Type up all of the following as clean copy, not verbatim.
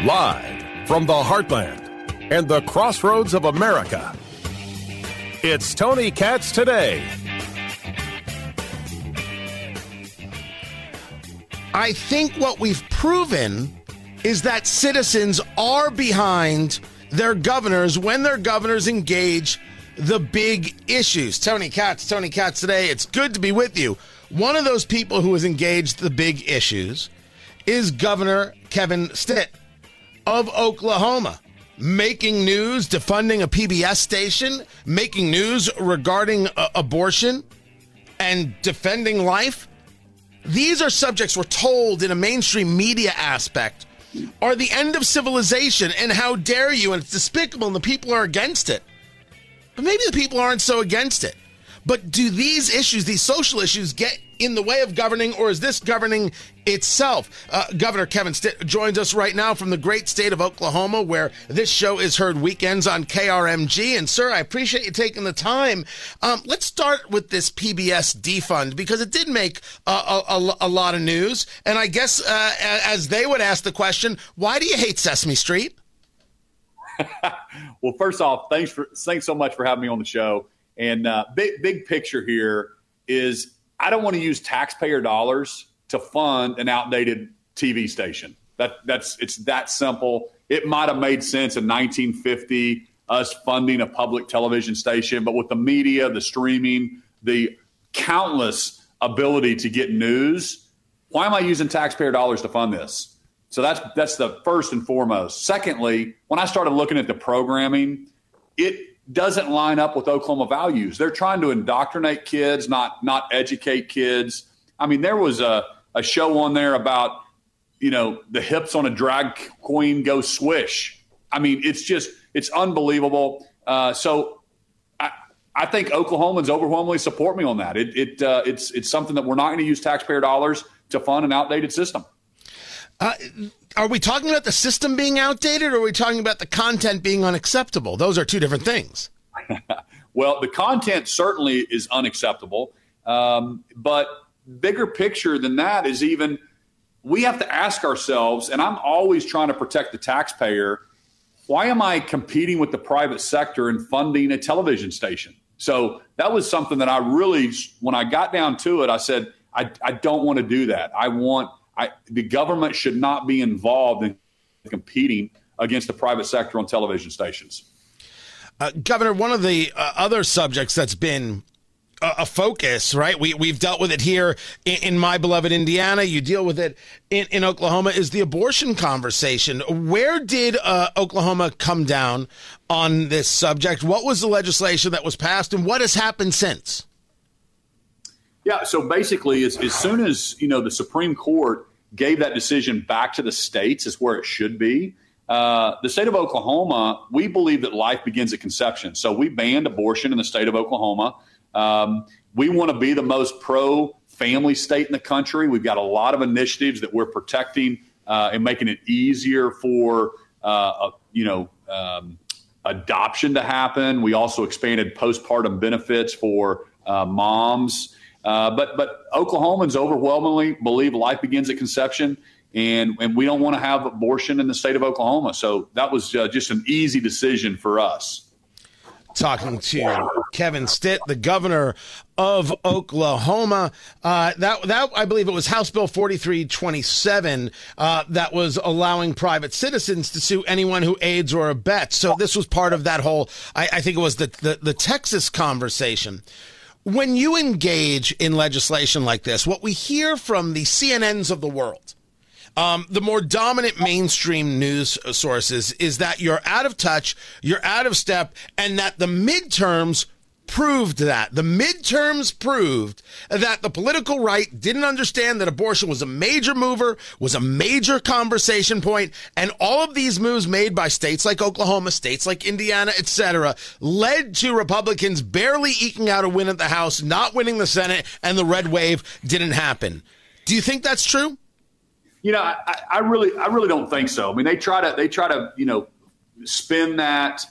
Live from the heartland and the crossroads of America, it's Tony Katz Today. I think what we've proven is that citizens are behind their governors when their governors engage the big issues. Tony Katz Today. It's good to be with you. One of those people who has engaged the big issues is Governor Kevin Stitt of Oklahoma, making news, defunding a PBS station, making news regarding abortion, and defending life. These are subjects we're told in a mainstream media aspect are the end of civilization, and how dare you, and it's despicable, and the people are against it. But maybe the people aren't so against it. But do these issues, these social issues, get in the way of governing, or is this governing itself? Governor Kevin Stitt joins us right now from the great state of Oklahoma, where this show is heard weekends on KRMG. And, sir, I appreciate you taking the time. Let's start with this PBS defund, because it did make a lot of news. And I guess, as they would ask the question, why do you hate Sesame Street? Well, first off, thanks so much for having me on the show. And big picture here is I don't want to use taxpayer dollars to fund an outdated TV station. It's that simple. It might have made sense in 1950, us funding a public television station, but with the media, the streaming, the countless ability to get news, why am I using taxpayer dollars to fund this? So that's the first and foremost. Secondly, when I started looking at the programming, it doesn't line up with Oklahoma values. They're trying to indoctrinate kids, not educate kids. I mean, there was a show on there about, the hips on a drag queen go swish. I mean, it's unbelievable. So I think Oklahomans overwhelmingly support me on that. It's something that we're not going to use taxpayer dollars to fund an outdated system. Are we talking about the system being outdated, or are we talking about the content being unacceptable? Those are two different things. Well, the content certainly is unacceptable. But bigger picture than that is even we have to ask ourselves, and I'm always trying to protect the taxpayer, why am I competing with the private sector and funding a television station? So that was something that I really, when I got down to it, I said, I don't want to do that. The government should not be involved in competing against the private sector on television stations. Governor, one of the other subjects that's been a focus, right? We've dealt with it here in my beloved Indiana. You deal with it in Oklahoma, is the abortion conversation. Where did Oklahoma come down on this subject? What was the legislation that was passed, and what has happened since? Yeah, so basically, as soon as the Supreme Court gave that decision back to the states, is where it should be. The state of Oklahoma, we believe that life begins at conception. So we banned abortion in the state of Oklahoma. We want to be the most pro-family state in the country. We've got a lot of initiatives that we're protecting and making it easier for adoption to happen. We also expanded postpartum benefits for moms. But Oklahomans overwhelmingly believe life begins at conception, and we don't want to have abortion in the state of Oklahoma. So that was just an easy decision for us. Talking to Kevin Stitt, the governor of Oklahoma. That I believe it was House Bill 4327 that was allowing private citizens to sue anyone who aids or abets. So this was part of that whole, I think it was the Texas conversation. When you engage in legislation like this, what we hear from the CNNs of the world, the more dominant mainstream news sources, is that you're out of touch, you're out of step, and that the midterms proved that. The midterms proved that the political right didn't understand that abortion was a major mover, was a major conversation point, and all of these moves made by states like Oklahoma, states like Indiana, etc., led to Republicans barely eking out a win at the House, not winning the Senate, and the red wave didn't happen. Do you think that's true? I really don't think so. I mean, they try to spin that.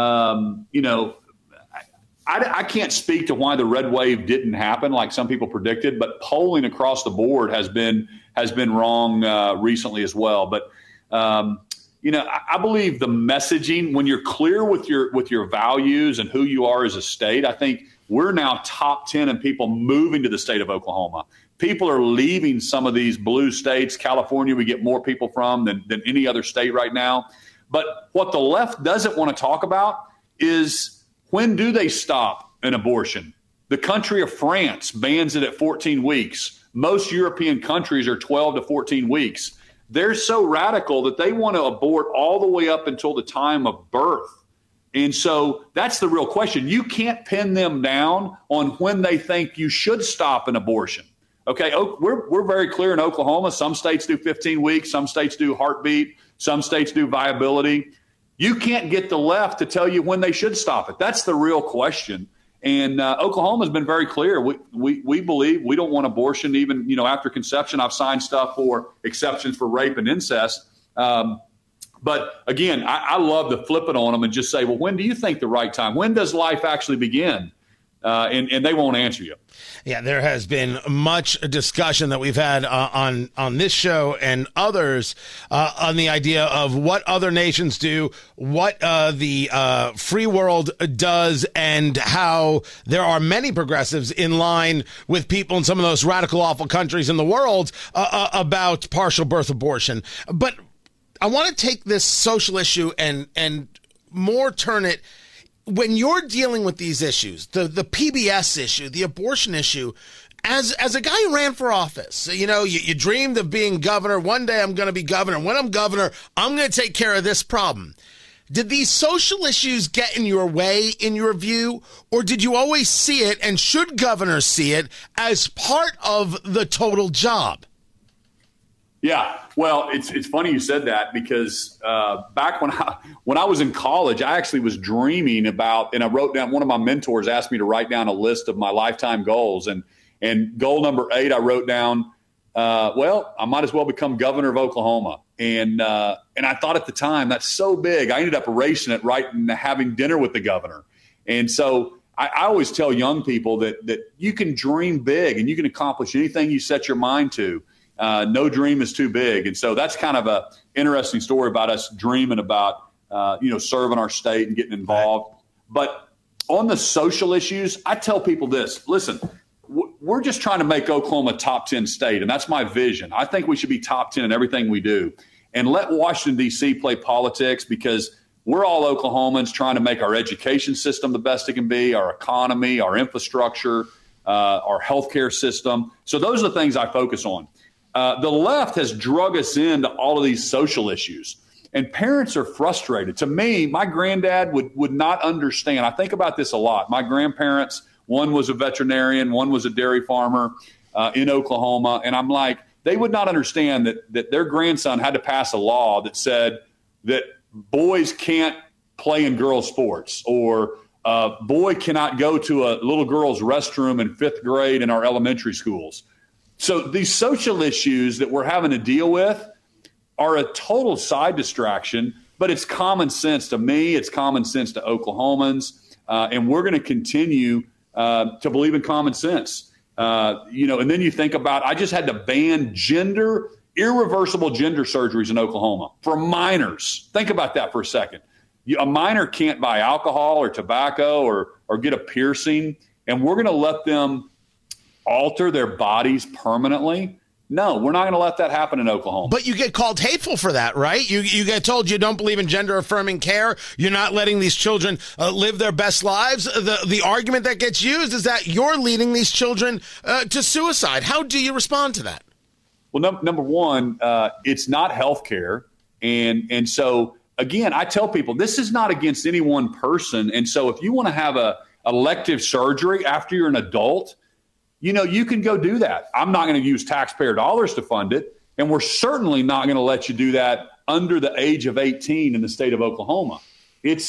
I can't speak to why the red wave didn't happen like some people predicted, but polling across the board has been wrong recently as well. But I believe the messaging, when you're clear with your values and who you are as a state, I think we're now top 10 in people moving to the state of Oklahoma. People are leaving some of these blue states. California, we get more people from than any other state right now. But what the left doesn't want to talk about is, when do they stop an abortion? The country of France bans it at 14 weeks. Most European countries are 12 to 14 weeks. They're so radical that they want to abort all the way up until the time of birth. And so that's the real question. You can't pin them down on when they think you should stop an abortion. Okay, we're very clear in Oklahoma. Some states do 15 weeks. Some states do heartbeat. Some states do viability. You can't get the left to tell you when they should stop it. That's the real question. And Oklahoma's been very clear. We believe we don't want abortion even, after conception. I've signed stuff for exceptions for rape and incest. But again, I love to flip it on them and just say, well, when do you think the right time? When does life actually begin? And they won't answer you. Yeah, there has been much discussion that we've had on this show and others on the idea of what other nations do, what the free world does, and how there are many progressives in line with people in some of those radical, awful countries in the world about partial birth abortion. But I want to take this social issue and more turn it. When you're dealing with these issues, the PBS issue, the abortion issue, as a guy who ran for office, you dreamed of being governor. One day I'm going to be governor. When I'm governor, I'm going to take care of this problem. Did these social issues get in your way, in your view, or did you always see it, and should governors see it, as part of the total job? Yeah, well, it's funny you said that, because back when I was in college, I actually was dreaming about, and I wrote down, one of my mentors asked me to write down a list of my lifetime goals, and goal number 8, I wrote down, I might as well become governor of Oklahoma. And I thought at the time, that's so big. I ended up erasing it right and having dinner with the governor. And so I always tell young people that you can dream big and you can accomplish anything you set your mind to. No dream is too big. And so that's kind of a interesting story about us dreaming about, serving our state and getting involved. Right. But on the social issues, I tell people this: listen, we're just trying to make Oklahoma a top 10 state. And that's my vision. I think we should be top 10 in everything we do, and let Washington, D.C. play politics, because we're all Oklahomans trying to make our education system the best it can be, our economy, our infrastructure, our healthcare system. So those are the things I focus on. The left has drug us into all of these social issues, and parents are frustrated. To me, my granddad would not understand. I think about this a lot. My grandparents, one was a veterinarian, one was a dairy farmer in Oklahoma, and I'm like, they would not understand that their grandson had to pass a law that said that boys can't play in girls' sports, or a boy cannot go to a little girl's restroom in 5th grade in our elementary schools. So these social issues that we're having to deal with are a total side distraction, but it's common sense to me. It's common sense to Oklahomans, and we're going to continue to believe in common sense. And then you think about, I just had to ban irreversible gender surgeries in Oklahoma for minors. Think about that for a second. A minor can't buy alcohol or tobacco or get a piercing, and we're going to let them alter their bodies permanently? No, we're not going to let that happen in Oklahoma. But you get called hateful for that, right? You get told you don't believe in gender-affirming care. You're not letting these children live their best lives. The argument that gets used is that you're leading these children to suicide. How do you respond to that? Well, number one, it's not health care. And so, again, I tell people this is not against any one person. And so if you want to have a elective surgery after you're an adult, you can go do that. I'm not going to use taxpayer dollars to fund it, and we're certainly not going to let you do that under the age of 18 in the state of Oklahoma. It's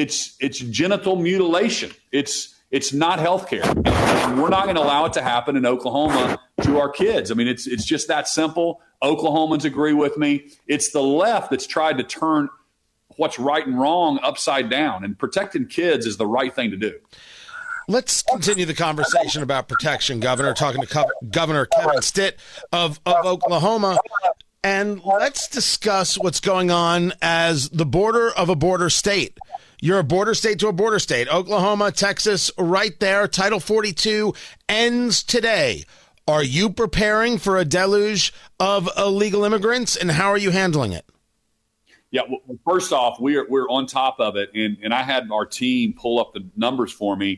genital mutilation. It's not health care. And we're not going to allow it to happen in Oklahoma to our kids. I mean, it's just that simple. Oklahomans agree with me. It's the left that's tried to turn what's right and wrong upside down, and protecting kids is the right thing to do. Let's continue the conversation about protection, Governor. Talking to Governor Kevin Stitt of Oklahoma. And let's discuss what's going on as the border of a border state. You're a border state to a border state. Oklahoma, Texas, right there. Title 42 ends today. Are you preparing for a deluge of illegal immigrants, and how are you handling it? Yeah, well, first off, we're on top of it, and I had our team pull up the numbers for me.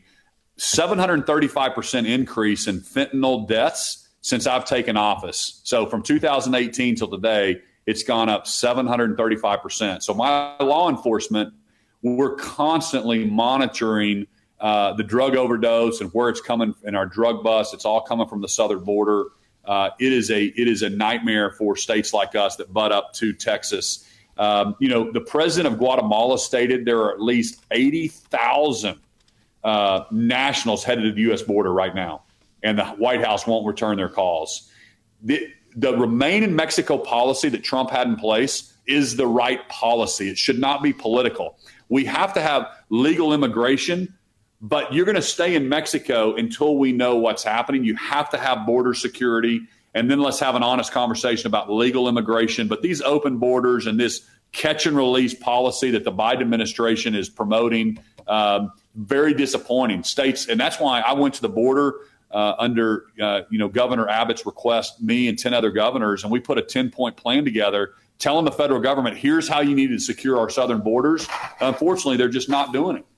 735% increase in fentanyl deaths since I've taken office. So from 2018 till today, it's gone up 735%. So my law enforcement, we're constantly monitoring the drug overdose and where it's coming in our drug bust. It's all coming from the southern border. It is a nightmare for states like us that butt up to Texas. The president of Guatemala stated there are at least 80,000 nationals headed to the U.S. border right now, and the White House won't return their calls. The Remain in Mexico policy that Trump had in place is the right policy. It should not be political. We have to have legal immigration, but you're going to stay in Mexico until we know what's happening. You have to have border security, and then let's have an honest conversation about legal immigration. But these open borders and this catch and release policy that the Biden administration is promoting, very disappointing. States, and that's why I went to the border under Governor Abbott's request, me and 10 other governors, and we put a 10-point plan together telling the federal government, here's how you need to secure our southern borders. Unfortunately, they're just not doing it.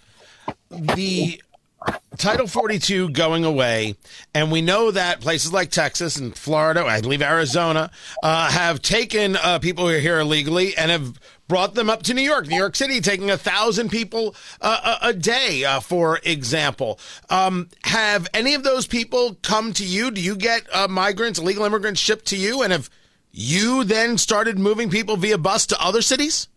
The Title 42 going away, and we know that places like Texas and Florida, I believe Arizona, have taken people who are here illegally and have brought them up to New York City, taking 1,000 people a day, for example. Have any of those people come to you? Do you get migrants, illegal immigrants shipped to you? And have you then started moving people via bus to other cities?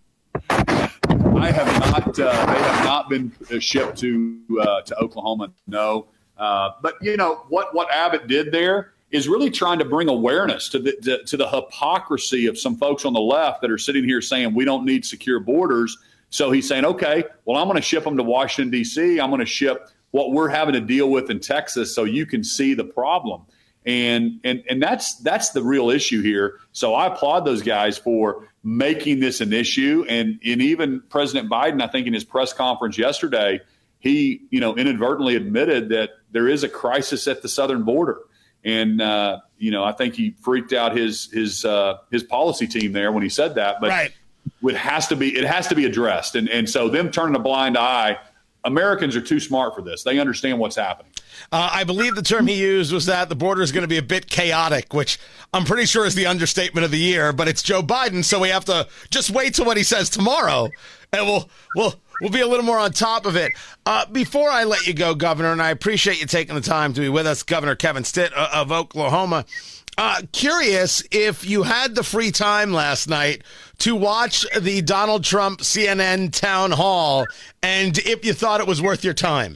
I have not. They have not been shipped to Oklahoma. No, but what Abbott did there is really trying to bring awareness to the hypocrisy of some folks on the left that are sitting here saying we don't need secure borders. So he's saying, okay, well, I'm going to ship them to Washington, D.C. I'm going to ship what we're having to deal with in Texas so you can see the problem. And that's the real issue here. So I applaud those guys for making this an issue. And even President Biden, I think in his press conference yesterday, he, inadvertently admitted that there is a crisis at the southern border. And, I think he freaked out his policy team there when he said that. But right. It has to be addressed. And so them turning a blind eye, Americans are too smart for this. They understand what's happening. I believe the term he used was that the border is going to be a bit chaotic, which I'm pretty sure is the understatement of the year. But it's Joe Biden, so we have to just wait till what he says tomorrow, and we'll be a little more on top of it. Before I let you go, Governor, and I appreciate you taking the time to be with us, Governor Kevin Stitt of Oklahoma. Curious if you had the free time last night to watch the Donald Trump CNN town hall, and if you thought it was worth your time.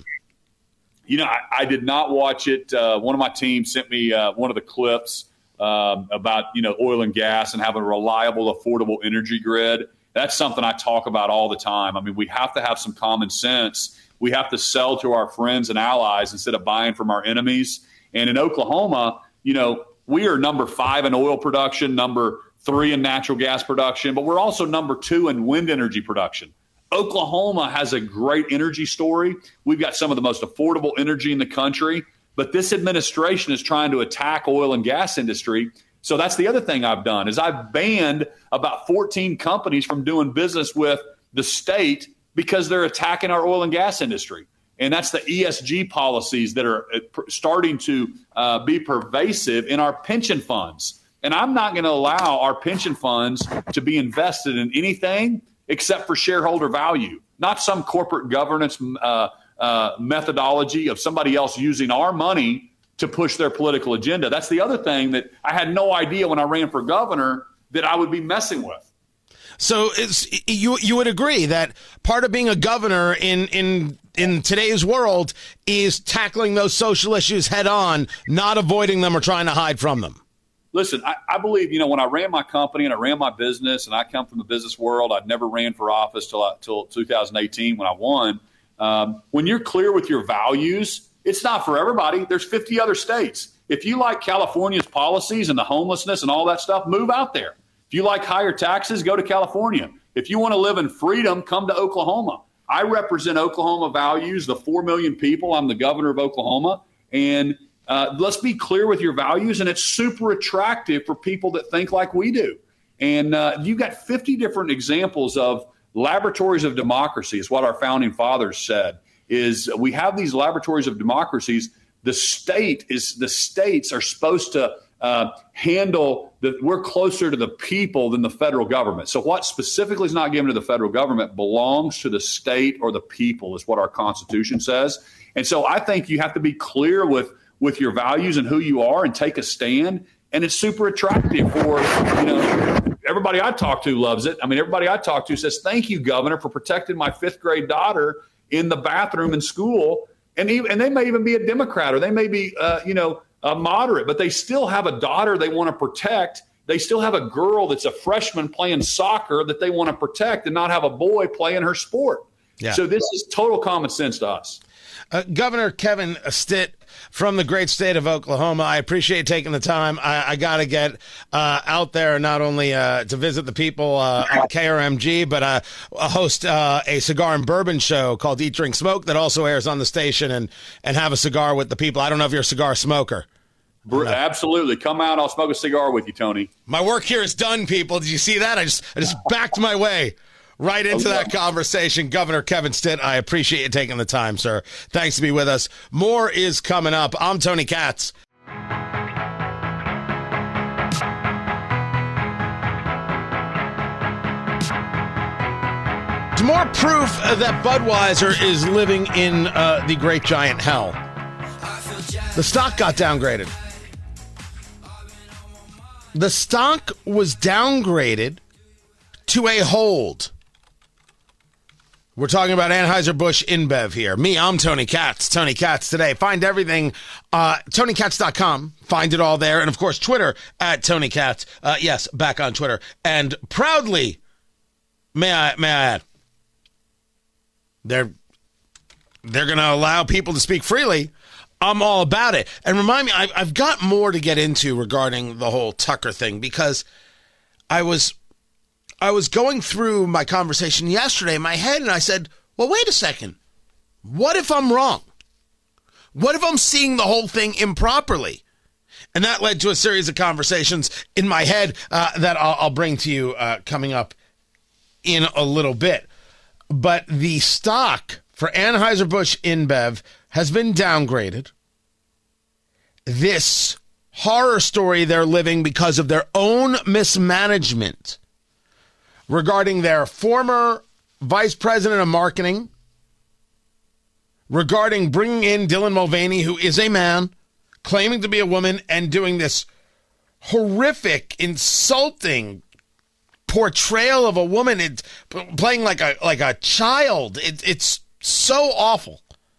I did not watch it. One of my team sent me one of the clips about, oil and gas and having a reliable, affordable energy grid. That's something I talk about all the time. I mean, we have to have some common sense. We have to sell to our friends and allies instead of buying from our enemies. And in Oklahoma, we are number 5 in oil production, number 3 in natural gas production, but we're also number 2 in wind energy production. Oklahoma has a great energy story. We've got some of the most affordable energy in the country, but this administration is trying to attack oil and gas industry. So that's the other thing I've done is I've banned about 14 companies from doing business with the state because they're attacking our oil and gas industry. And that's the ESG policies that are starting to be pervasive in our pension funds. And I'm not going to allow our pension funds to be invested in anything except for shareholder value, not some corporate governance methodology of somebody else using our money to push their political agenda. That's the other thing that I had no idea when I ran for governor that I would be messing with. So you would agree that part of being a governor in today's world is tackling those social issues head on, not avoiding them or trying to hide from them. Listen, I believe, when I ran my company and I ran my business and I come from the business world, I'd never ran for office till 2018 when I won. When you're clear with your values, it's not for everybody. There's 50 other states. If you like California's policies and the homelessness and all that stuff, move out there. If you like higher taxes, go to California. If you want to live in freedom, come to Oklahoma. I represent Oklahoma values, the 4 million people. I'm the governor of Oklahoma. And let's be clear with your values. And it's super attractive for people that think like we do. And you've got 50 different examples of laboratories of democracy, is what our founding fathers said, is we have these laboratories of democracies. The states are supposed to handle we're closer to the people than the federal government. So what specifically is not given to the federal government belongs to the state or the people, is what our Constitution says. And so I think you have to be clear with your values and who you are and take a stand. And it's super attractive for, everybody I talk to loves it. I mean, everybody I talk to says, thank you, Governor, for protecting my 5th grade daughter in the bathroom in school. And they may even be a Democrat, or they may be, a moderate, but they still have a daughter they want to protect. They still have a girl that's a freshman playing soccer that they want to protect and not have a boy playing her sport. Yeah. So this is total common sense to us. Governor Kevin Stitt from the great state of Oklahoma, I appreciate taking the time. I got to get out there not only to visit the people on KRMG, but host a cigar and bourbon show called Eat, Drink, Smoke that also airs on the station, and have a cigar with the people. I don't know if you're a cigar smoker. Absolutely. Come out. I'll smoke a cigar with you, Tony. My work here is done, people. Did you see that? I just backed my way right into that conversation. Governor Kevin Stitt, I appreciate you taking the time, sir. Thanks to be with us. More is coming up. I'm Tony Katz. It's more proof that Budweiser is living in the great giant hell. The stock got downgraded. The stock was downgraded to a hold. We're talking about Anheuser-Busch InBev here. I'm Tony Katz. Tony Katz Today. Find everything, TonyKatz.com. Find it all there. And, of course, Twitter at Tony Katz. Yes, back on Twitter. And proudly, may I add, they're going to allow people to speak freely. I'm all about it. And remind me, I've got more to get into regarding the whole Tucker thing, because I was going through my conversation yesterday in my head, and I said, well, wait a second. What if I'm wrong? What if I'm seeing the whole thing improperly? And that led to a series of conversations in my head that I'll bring to you coming up in a little bit. But the stock for Anheuser-Busch InBev has been downgraded. This horror story they're living because of their own mismanagement regarding their former vice president of marketing, regarding bringing in Dylan Mulvaney, who is a man, claiming to be a woman, and doing this horrific, insulting portrayal of a woman, playing like a child. It's so awful.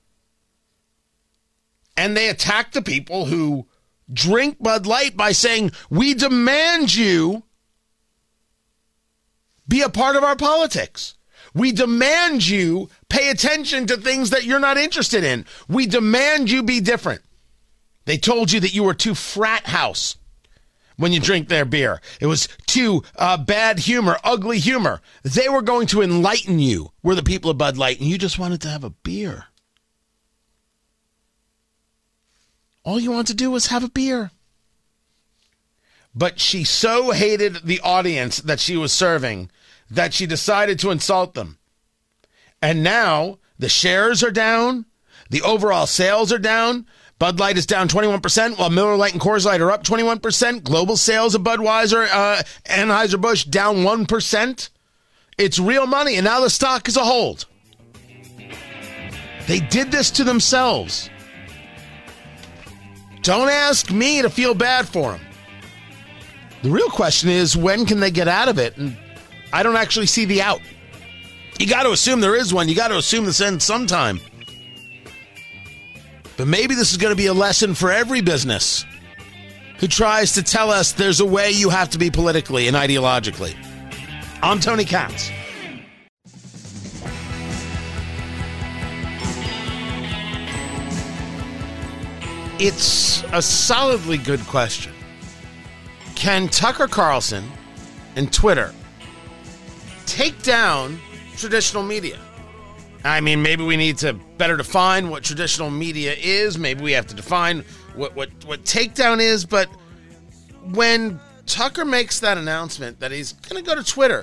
And they attack the people who drink Bud Light by saying, we demand you be a part of our politics. We demand you pay attention to things that you're not interested in. We demand you be different. They told you that you were too frat house when you drink their beer. It was too bad humor, ugly humor. They were going to enlighten you. We're the people of Bud Light, and you just wanted to have a beer. All you wanted to do was have a beer. But she so hated the audience that she was serving that she decided to insult them. And now the shares are down. The overall sales are down. Bud Light is down 21%, while Miller Lite and Coors Light are up 21%. Global sales of Budweiser, Anheuser-Busch down 1%. It's real money, and now the stock is a hold. They did this to themselves. Don't ask me to feel bad for them. The real question is, when can they get out of it? And I don't actually see the out. You got to assume there is one. You got to assume this ends sometime. But maybe this is going to be a lesson for every business who tries to tell us there's a way you have to be politically and ideologically. I'm Tony Katz. It's a solidly good question. Can Tucker Carlson and Twitter take down traditional media? I mean, maybe we need to better define what traditional media is. Maybe we have to define what takedown is. But when Tucker makes that announcement that he's going to go to Twitter,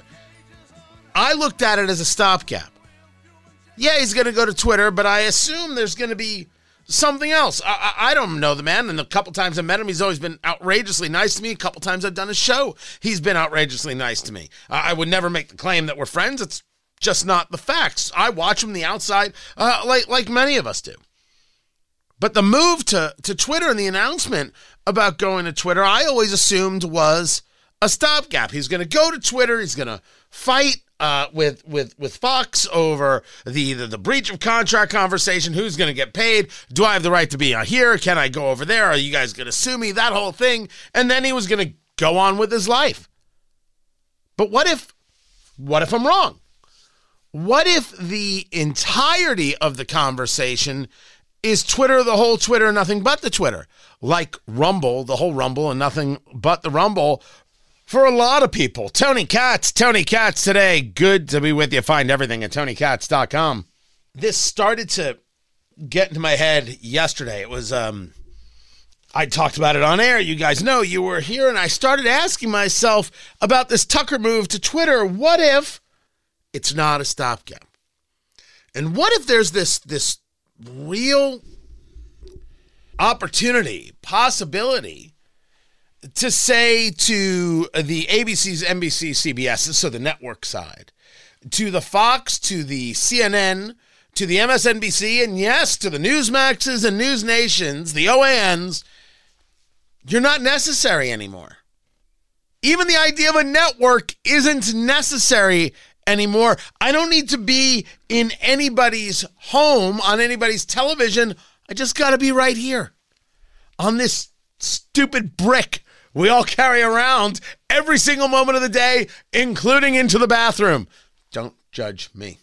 I looked at it as a stopgap. Yeah, he's going to go to Twitter, but I assume there's going to be something else. I don't know the man, and a couple times I met him, he's always been outrageously nice to me. A couple times I've done a show, he's been outrageously nice to me. I would never make the claim that we're friends. It's just not the facts. I watch him the outside like many of us do. But the move to Twitter and the announcement about going to Twitter, I always assumed was a stopgap. He's going to go to Twitter. He's going to fight with Fox over the breach of contract conversation. Who's going to get paid? Do I have the right to be here? Can I go over there? Are you guys going to sue me? That whole thing. And then he was going to go on with his life. But what if I'm wrong? What if the entirety of the conversation is Twitter, the whole Twitter, nothing but the Twitter? Like Rumble, the whole Rumble, and nothing but the Rumble for a lot of people. Tony Katz today. Good to be with you. Find everything at TonyKatz.com. This started to get into my head yesterday. It was, I talked about it on air. You guys know you were here, and I started asking myself about this Tucker move to Twitter. What if it's not a stopgap? And what if there's this real opportunity, possibility to say to the ABCs, NBC, CBS, so the network side, to the Fox, to the CNN, to the MSNBC, and yes, to the Newsmaxes and News Nations, the OANs, you're not necessary anymore. Even the idea of a network isn't necessary anymore. I don't need to be in anybody's home, on anybody's television. I just got to be right here on this stupid brick we all carry around every single moment of the day, including into the bathroom. Don't judge me.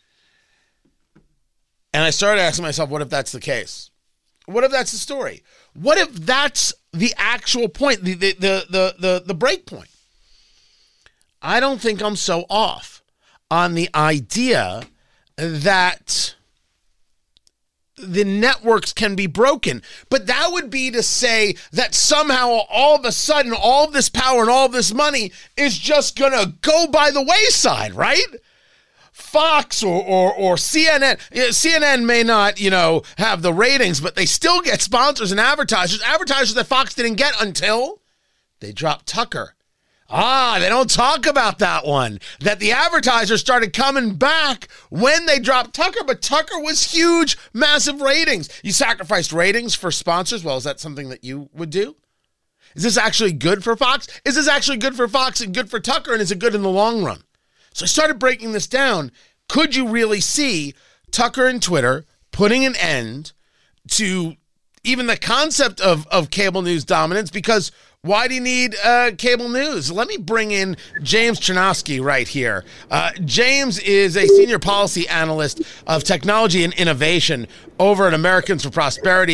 And I started asking myself, what if that's the case? What if that's the story? What if that's the actual point, the break point? I don't think I'm so off on the idea that the networks can be broken. But that would be to say that somehow all of a sudden all of this power and all of this money is just going to go by the wayside, right? Fox or CNN. CNN may not, have the ratings, but they still get sponsors and advertisers that Fox didn't get until they dropped Tucker. They don't talk about that one, that the advertisers started coming back when they dropped Tucker, but Tucker was huge, massive ratings. You sacrificed ratings for sponsors. Well, is that something that you would do? Is this actually good for Fox? Is this actually good for Fox and good for Tucker, and is it good in the long run? So I started breaking this down. Could you really see Tucker and Twitter putting an end to even the concept of cable news dominance? Because why do you need cable news? Let me bring in James Chernosky right here. James is a senior policy analyst of technology and innovation over at Americans for Prosperity,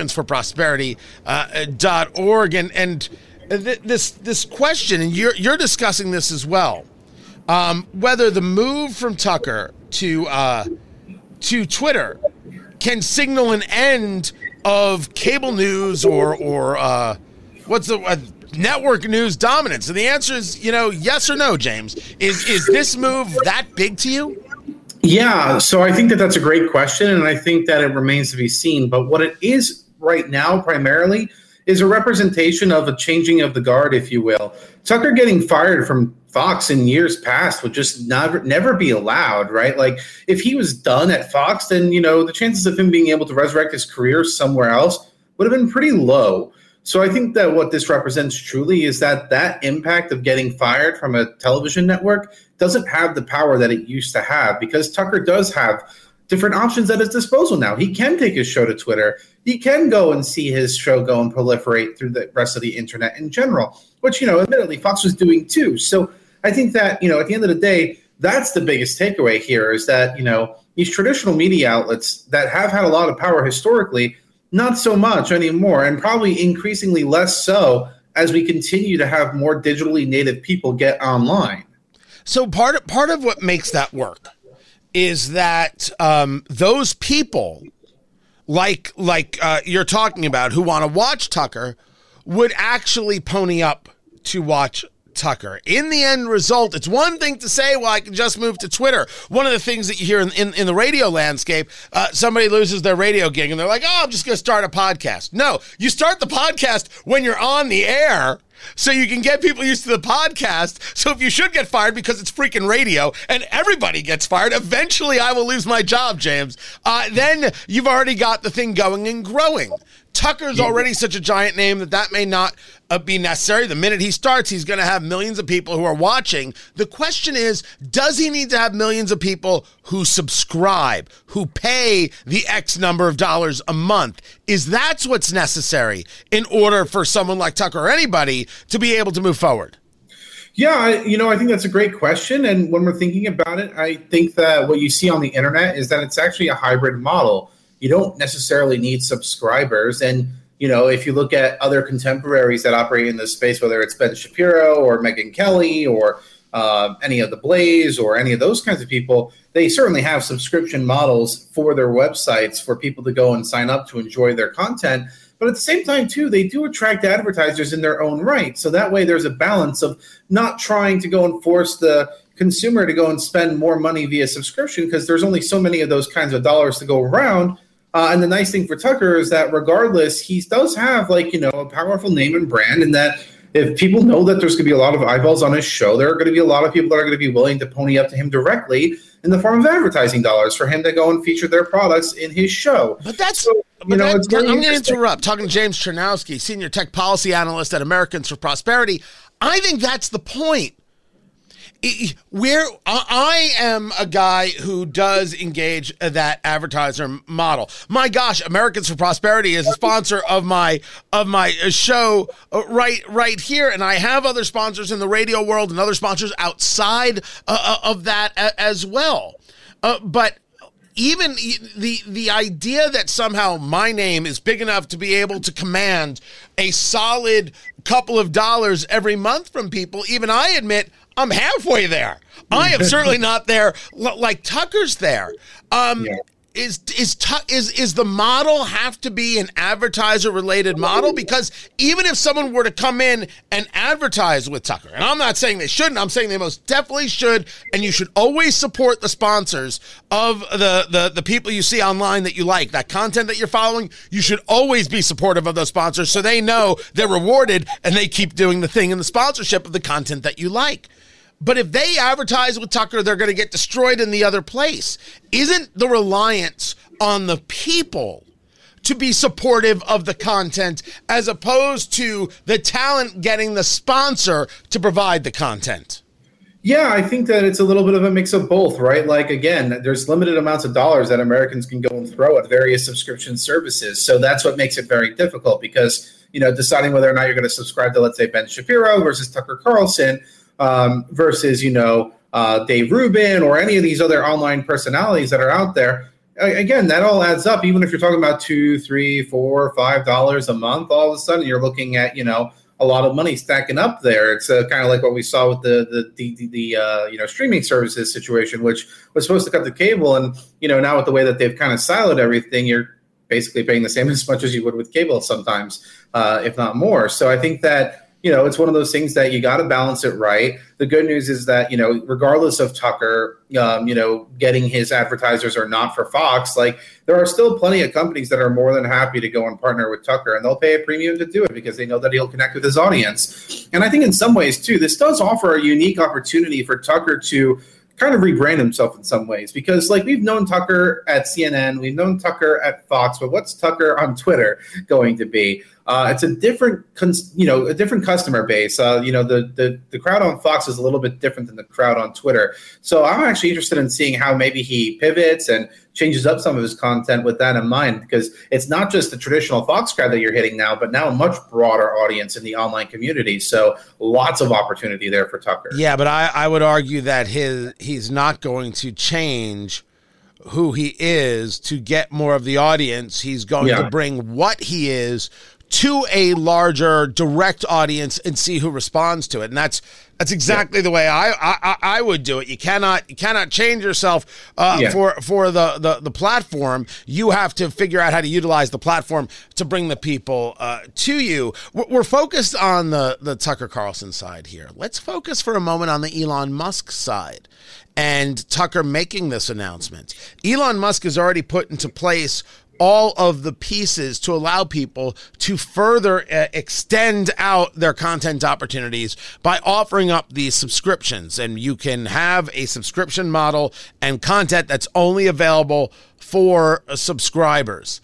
AmericansForProsperity.org. And this question, and you're discussing this as well, whether the move from Tucker to Twitter can signal an end of cable news or what's the network news dominance? And the answer is, yes or no, James. Is this move that big to you? Yeah, so I think that's a great question, and I think that it remains to be seen. But what it is right now primarily is a representation of a changing of the guard, if you will. Tucker getting fired from Fox in years past would just never be allowed, right? Like, if he was done at Fox, then, the chances of him being able to resurrect his career somewhere else would have been pretty low. So I think that what this represents truly is that impact of getting fired from a television network doesn't have the power that it used to have, because Tucker does have different options at his disposal now. He can take his show to Twitter. He can go and see his show go and proliferate through the rest of the internet in general, which, admittedly, Fox was doing too. So I think that, at the end of the day, that's the biggest takeaway here, is that, these traditional media outlets that have had a lot of power historically Not so much anymore, and probably increasingly less so as we continue to have more digitally native people get online. So part of what makes that work is that those people, like you're talking about, who want to watch Tucker, would actually pony up to watch Tucker. In the end result, it's one thing to say, well, I can just move to Twitter. One of the things that you hear in the radio landscape, somebody loses their radio gig and they're like, oh, I'm just going to start a podcast. No, you start the podcast when you're on the air so you can get people used to the podcast. So if you should get fired because it's freaking radio and everybody gets fired, eventually I will lose my job, James. Then you've already got the thing going and growing. Tucker's already such a giant name that may not be necessary. The minute he starts, he's going to have millions of people who are watching. The question is, does he need to have millions of people who subscribe, who pay the X number of dollars a month? That's what's necessary in order for someone like Tucker or anybody to be able to move forward? Yeah, I think that's a great question. And when we're thinking about it, I think that what you see on the internet is that it's actually a hybrid model. You don't necessarily need subscribers. And, if you look at other contemporaries that operate in this space, whether it's Ben Shapiro or Megyn Kelly or any of the Blaze or any of those kinds of people, they certainly have subscription models for their websites for people to go and sign up to enjoy their content. But at the same time, too, they do attract advertisers in their own right. So that way there's a balance of not trying to go and force the consumer to go and spend more money via subscription, because there's only so many of those kinds of dollars to go around. And the nice thing for Tucker is that regardless, he does have a powerful name and brand, and that if people know that there's going to be a lot of eyeballs on his show, there are going to be a lot of people that are going to be willing to pony up to him directly in the form of advertising dollars for him to go and feature their products in his show. But I'm going to interrupt. Talking to James Chernowski, Senior Tech Policy Analyst at Americans for Prosperity. I think that's the point. Where I am a guy who does engage that advertiser model. My gosh, Americans for Prosperity is a sponsor of my show right here, and I have other sponsors in the radio world and other sponsors outside of that as well. But even the idea that somehow my name is big enough to be able to command a solid couple of dollars every month from people, even I admit I'm halfway there. I am certainly not there like Tucker's there. Is the model have to be an advertiser related model? Because even if someone were to come in and advertise with Tucker, and I'm not saying they shouldn't, I'm saying they most definitely should, and you should always support the sponsors of the people you see online that you like, that content that you're following. You should always be supportive of those sponsors so they know they're rewarded and they keep doing the thing in the sponsorship of the content that you like. But if they advertise with Tucker, they're going to get destroyed in the other place. Isn't the reliance on the people to be supportive of the content as opposed to the talent getting the sponsor to provide the content? Yeah, I think that it's a little bit of a mix of both, right? Like, again, there's limited amounts of dollars that Americans can go and throw at various subscription services. So that's what makes it very difficult because, deciding whether or not you're going to subscribe to, let's say, Ben Shapiro versus Tucker Carlson, versus, Dave Rubin or any of these other online personalities that are out there. Again, that all adds up. Even if you're talking about $2, $3, $4, $5 a month, all of a sudden you're looking at, a lot of money stacking up there. It's kind of like what we saw with the streaming services situation, which was supposed to cut the cable. And, now with the way that they've kind of siloed everything, you're basically paying the same as much as you would with cable sometimes, if not more. So I think that, it's one of those things that you got to balance it right. The good news is that, regardless of Tucker, getting his advertisers or not for Fox, there are still plenty of companies that are more than happy to go and partner with Tucker, and they'll pay a premium to do it because they know that he'll connect with his audience. And I think in some ways, too, this does offer a unique opportunity for Tucker to kind of rebrand himself in some ways, because we've known Tucker at CNN, we've known Tucker at Fox, but what's Tucker on Twitter going to be? It's a different, a different customer base. The crowd on Fox is a little bit different than the crowd on Twitter. So I'm actually interested in seeing how maybe he pivots and changes up some of his content with that in mind, because it's not just the traditional Fox crowd that you're hitting now, but now a much broader audience in the online community. So lots of opportunity there for Tucker. Yeah, but I would argue that he's not going to change who he is to get more of the audience. He's going to bring what he is to a larger direct audience and see who responds to it. And that's exactly the way I would do it. You cannot change yourself for the platform. You have to figure out how to utilize the platform to bring the people to you. We're focused on the Tucker Carlson side here. Let's focus for a moment on the Elon Musk side and Tucker making this announcement. Elon Musk has already put into place all of the pieces to allow people to further extend out their content opportunities by offering up these subscriptions. And you can have a subscription model and content that's only available for subscribers.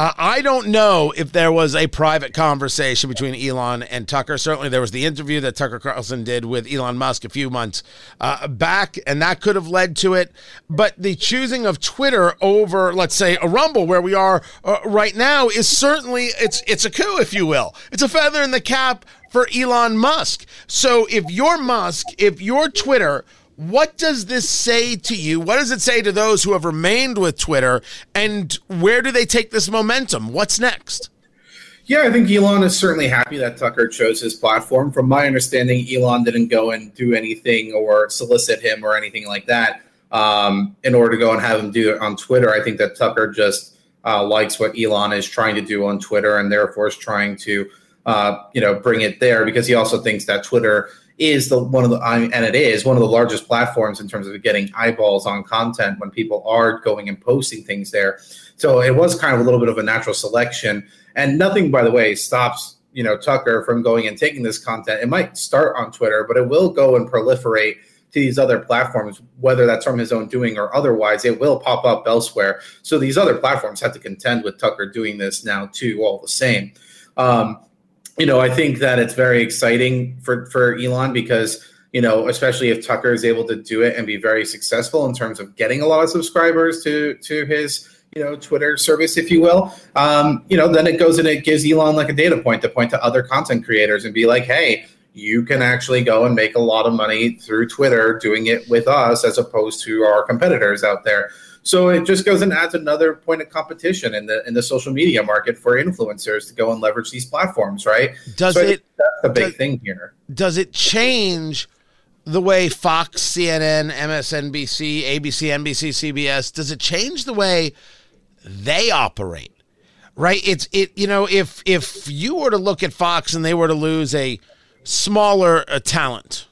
I don't know if there was a private conversation between Elon and Tucker. Certainly there was the interview that Tucker Carlson did with Elon Musk a few months back, and that could have led to it. But the choosing of Twitter over, let's say, a Rumble, where we are right now, is certainly, it's a coup, if you will. It's a feather in the cap for Elon Musk. So if you're Musk, if you're Twitter, what does this say to you? What does it say to those who have remained with Twitter? And where do they take this momentum? What's next? Yeah, I think Elon is certainly happy that Tucker chose his platform. From my understanding, Elon didn't go and do anything or solicit him or anything like that in order to go and have him do it on Twitter. I think that Tucker just likes what Elon is trying to do on Twitter and therefore is trying to bring it there, because he also thinks that Twitter is one of the largest platforms in terms of getting eyeballs on content when people are going and posting things there. So it was kind of a little bit of a natural selection, and nothing, by the way, stops Tucker from going and taking this content. It might start on Twitter, but it will go and proliferate to these other platforms, whether that's from his own doing or otherwise. It will pop up elsewhere. So these other platforms have to contend with Tucker doing this now too, all the same. I think that it's very exciting for Elon because, especially if Tucker is able to do it and be very successful in terms of getting a lot of subscribers to his, Twitter service, if you will, then it goes and it gives Elon like a data point to point to other content creators and be like, hey, you can actually go and make a lot of money through Twitter doing it with us as opposed to our competitors out there. So it just goes and adds another point of competition in the social media market for influencers to go and leverage these platforms, right? That's the big thing here. Does it change the way Fox, CNN, MSNBC, ABC, NBC, CBS, does it change the way they operate? Right? If you were to look at Fox and they were to lose a smaller talent,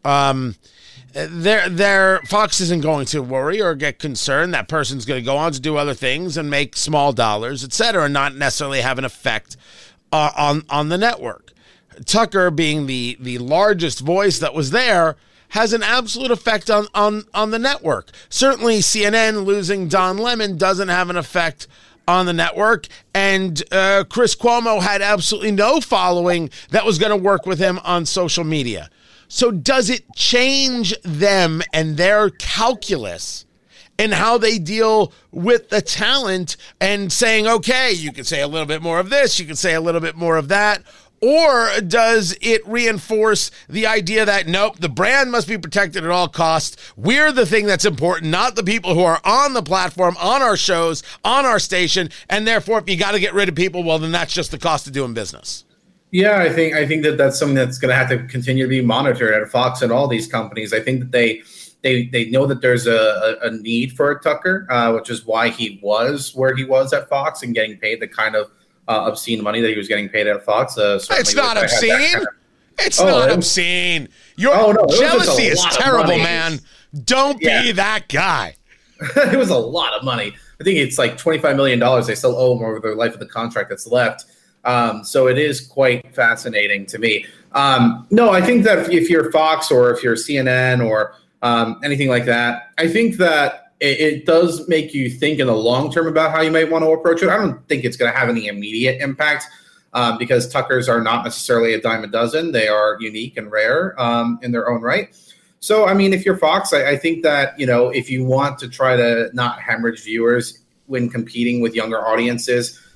their Fox isn't going to worry or get concerned. That person's going to go on to do other things and make small dollars, et cetera, and not necessarily have an effect on the network. Tucker, being the largest voice that was there, has an absolute effect on the network. Certainly CNN losing Don Lemon doesn't have an effect on the network, and Chris Cuomo had absolutely no following that was going to work with him on social media. So does it change them and their calculus and how they deal with the talent and saying, okay, you can say a little bit more of this, you can say a little bit more of that? Or does it reinforce the idea that, nope, the brand must be protected at all costs? We're the thing that's important, not the people who are on the platform, on our shows, on our station, and therefore if you got to get rid of people, well, then that's just the cost of doing business. Yeah, I think that's something that's going to have to continue to be monitored at Fox and all these companies. I think that they know that there's a need for a Tucker, which is why he was where he was at Fox and getting paid the kind of obscene money that he was getting paid at Fox. It's not obscene. It's not obscene. Your jealousy is terrible, man. Don't be that guy. It was a lot of money. I think it's like $25 million they still owe him over the life of the contract that's left. So it is quite fascinating to me. No, I think that if you're Fox or if you're CNN or anything like that, I think that it does make you think in the long term about how you might want to approach it. I don't think it's going to have any immediate impact because Tuckers are not necessarily a dime a dozen. They are unique and rare in their own right. So, I mean, if you're Fox, I think that, if you want to try to not hemorrhage viewers when competing with younger audiences,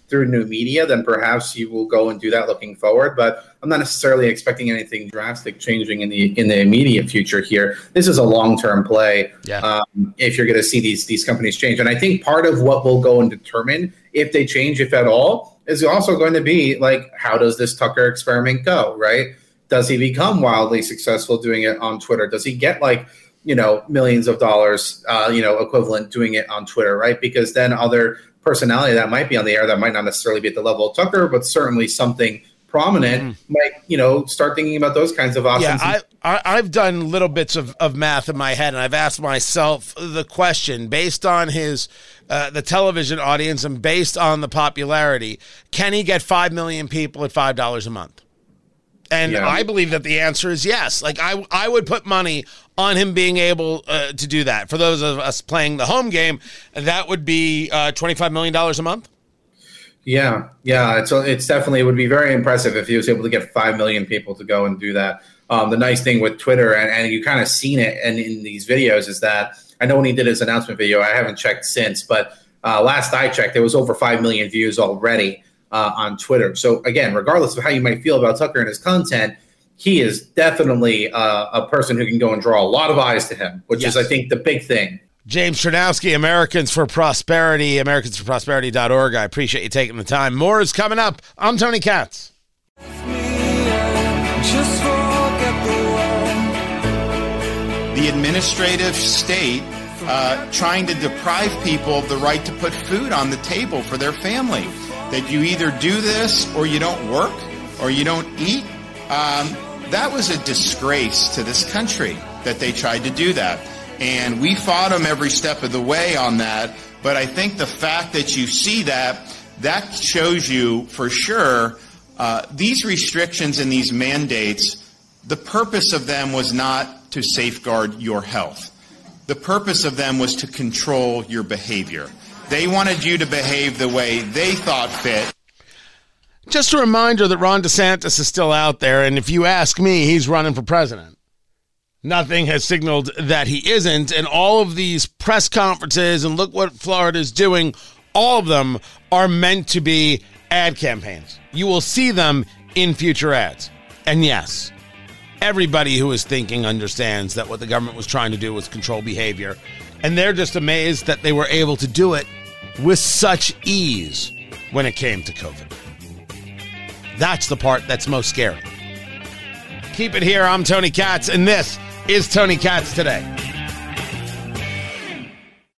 through new media, then perhaps you will go and do that looking forward. But I'm not necessarily expecting anything drastic changing in the immediate future here. This is a long-term play. Yeah. If you're going to see these companies change. And I think part of what will go and determine if they change, if at all, is also going to be like, how does this Tucker experiment go, right? Does he become wildly successful doing it on Twitter? Does he get millions of dollars, equivalent doing it on Twitter, right? Because then other personality that might be on the air that might not necessarily be at the level of Tucker, but certainly something prominent might, start thinking about those kinds of options. Yeah, I've done little bits of math in my head, and I've asked myself the question, based on his the television audience and based on the popularity, can he get 5 million people at $5 a month? And I believe that the answer is yes. Like, I would put money on him being able to do that. For those of us playing the home game, that would be $25 million a month. Yeah. It's definitely, it would be very impressive if he was able to get 5 million people to go and do that. The nice thing with Twitter, and you kind of seen it in these videos, is that I know when he did his announcement video, I haven't checked since, but last I checked, there was over 5 million views already on Twitter. So again, regardless of how you might feel about Tucker and his content, he is definitely a person who can go and draw a lot of eyes to him, which is, I think, the big thing. James Chernowski, Americans for Prosperity, AmericansForProsperity.org. I appreciate you taking the time. More is coming up. I'm Tony Katz. The administrative state trying to deprive people of the right to put food on the table for their family. That you either do this or you don't work or you don't eat. That was a disgrace to this country that they tried to do that. And we fought them every step of the way on that. But I think the fact that you see that shows you for sure these restrictions and these mandates, the purpose of them was not to safeguard your health. The purpose of them was to control your behavior. They wanted you to behave the way they thought fit. Just a reminder that Ron DeSantis is still out there, and if you ask me, he's running for president. Nothing has signaled that he isn't, and all of these press conferences, and look what Florida's doing, all of them are meant to be ad campaigns. You will see them in future ads. And yes, everybody who is thinking understands that what the government was trying to do was control behavior, and they're just amazed that they were able to do it with such ease when it came to COVID. That's the part that's most scary. Keep it here. I'm Tony Katz, and this is Tony Katz Today.